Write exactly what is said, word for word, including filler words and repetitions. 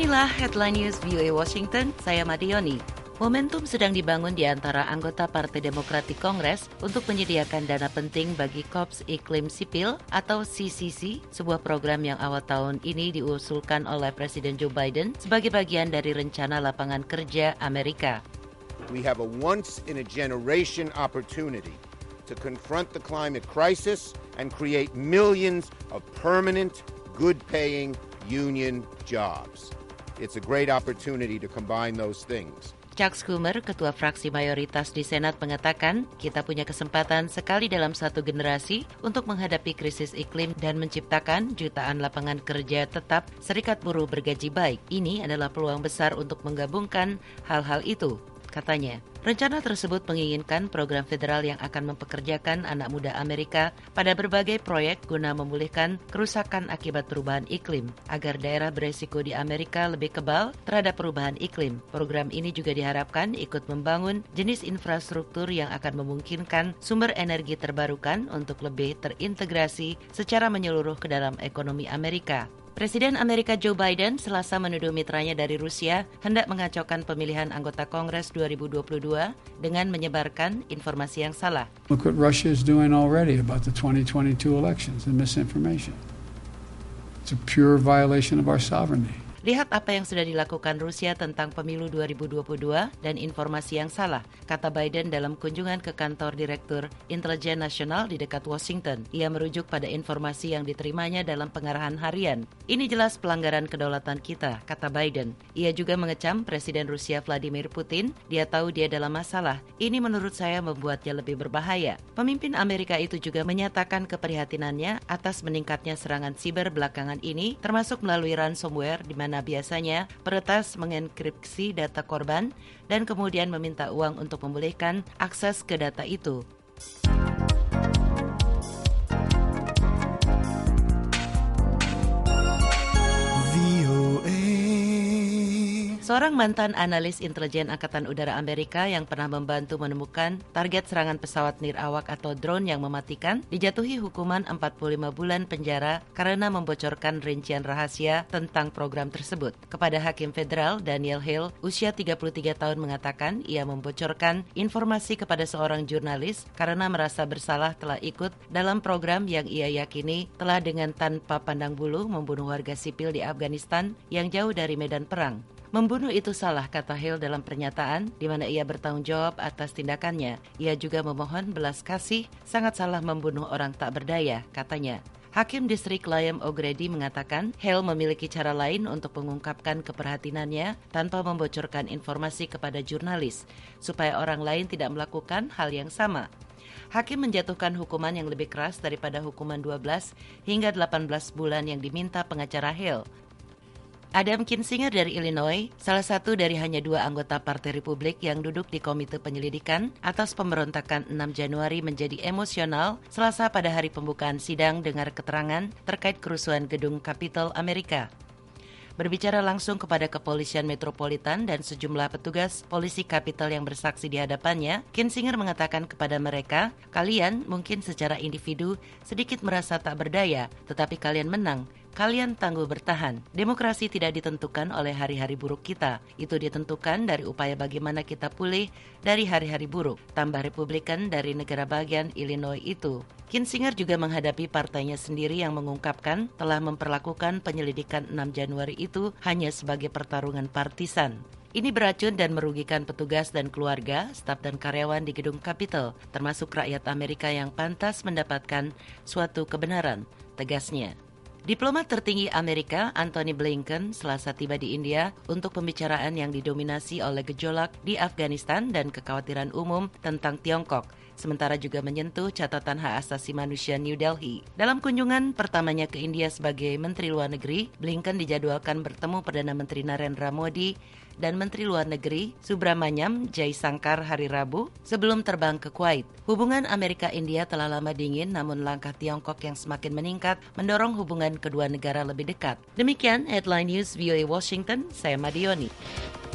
Inilah Headline News V O A Washington, saya Madioni. Momentum sedang dibangun di antara anggota Partai Demokrat di Kongres untuk menyediakan dana penting bagi Korps Iklim Sipil atau C C C, sebuah program yang awal tahun ini diusulkan oleh Presiden Joe Biden sebagai bagian dari rencana lapangan kerja Amerika. We have a once-in-a-generation opportunity to confront the climate crisis and create millions of permanent, good-paying union jobs. It's a great opportunity to combine those things. Chuck Schumer, ketua fraksi mayoritas di Senat, mengatakan kita punya kesempatan sekali dalam satu generasi untuk menghadapi krisis iklim dan menciptakan jutaan lapangan kerja tetap serikat buruh bergaji baik. Ini adalah peluang besar untuk menggabungkan hal-hal itu, katanya. Rencana tersebut menginginkan program federal yang akan mempekerjakan anak muda Amerika pada berbagai proyek guna memulihkan kerusakan akibat perubahan iklim agar daerah beresiko di Amerika lebih kebal terhadap perubahan iklim. Program ini juga diharapkan ikut membangun jenis infrastruktur yang akan memungkinkan sumber energi terbarukan untuk lebih terintegrasi secara menyeluruh ke dalam ekonomi Amerika. Presiden Amerika Joe Biden Selasa menuduh mitranya dari Rusia hendak mengacaukan pemilihan anggota Kongres dua ribu dua puluh dua dengan menyebarkan informasi yang salah. Look what Russia is doing already about the twenty twenty-two elections and misinformation. It's a pure violation of our sovereignty. Lihat apa yang sudah dilakukan Rusia tentang pemilu dua ribu dua puluh dua dan informasi yang salah, kata Biden dalam kunjungan ke kantor Direktur Intelijen Nasional di dekat Washington. Ia merujuk pada informasi yang diterimanya dalam pengarahan harian. Ini jelas pelanggaran kedaulatan kita, kata Biden. Ia juga mengecam Presiden Rusia Vladimir Putin. Dia tahu dia dalam masalah. Ini menurut saya membuatnya lebih berbahaya. Pemimpin Amerika itu juga menyatakan keprihatinannya atas meningkatnya serangan siber belakangan ini, termasuk melalui ransomware di mana Nah, biasanya peretas mengenkripsi data korban dan kemudian meminta uang untuk memulihkan akses ke data itu. Seorang mantan analis intelijen Angkatan Udara Amerika yang pernah membantu menemukan target serangan pesawat nirawak atau drone yang mematikan dijatuhi hukuman empat puluh lima bulan penjara karena membocorkan rincian rahasia tentang program tersebut. Kepada Hakim Federal Daniel Hill, usia tiga puluh tiga tahun, mengatakan ia membocorkan informasi kepada seorang jurnalis karena merasa bersalah telah ikut dalam program yang ia yakini telah dengan tanpa pandang bulu membunuh warga sipil di Afghanistan yang jauh dari medan perang. Membunuh itu salah, kata Hill dalam pernyataan, di mana ia bertanggung jawab atas tindakannya. Ia juga memohon belas kasih, sangat salah membunuh orang tak berdaya, katanya. Hakim Distrik Liam O'Grady mengatakan Hill memiliki cara lain untuk mengungkapkan keprihatinannya tanpa membocorkan informasi kepada jurnalis, supaya orang lain tidak melakukan hal yang sama. Hakim menjatuhkan hukuman yang lebih keras daripada hukuman dua belas hingga delapan belas bulan yang diminta pengacara Hill. Adam Kinzinger dari Illinois, salah satu dari hanya dua anggota Partai Republik yang duduk di Komite Penyelidikan atas pemberontakan enam Januari, menjadi emosional Selasa pada hari pembukaan sidang dengar keterangan terkait kerusuhan gedung Capitol Amerika. Berbicara langsung kepada Kepolisian Metropolitan dan sejumlah petugas polisi Capitol yang bersaksi di hadapannya, Kinzinger mengatakan kepada mereka, kalian mungkin secara individu sedikit merasa tak berdaya, tetapi kalian menang. Kalian tangguh bertahan. Demokrasi tidak ditentukan oleh hari-hari buruk kita. Itu ditentukan dari upaya bagaimana kita pulih dari hari-hari buruk. Tambah Republikan dari negara bagian Illinois itu. Kinzinger juga menghadapi partainya sendiri yang mengungkapkan telah memperlakukan penyelidikan enam Januari itu hanya sebagai pertarungan partisan. Ini beracun dan merugikan petugas dan keluarga, staf dan karyawan di gedung Capitol, termasuk rakyat Amerika yang pantas mendapatkan suatu kebenaran, tegasnya. Diplomat tertinggi Amerika Antony Blinken Selasa tiba di India untuk pembicaraan yang didominasi oleh gejolak di Afghanistan dan kekhawatiran umum tentang Tiongkok, sementara juga menyentuh catatan hak asasi manusia New Delhi. Dalam kunjungan pertamanya ke India sebagai Menteri Luar Negeri, Blinken dijadwalkan bertemu Perdana Menteri Narendra Modi dan Menteri Luar Negeri Subramanyam Jaishankar hari Rabu sebelum terbang ke Kuwait. Hubungan Amerika-India telah lama dingin, namun langkah Tiongkok yang semakin meningkat mendorong hubungan kedua negara lebih dekat. Demikian Headline News V O A Washington, saya Madioni.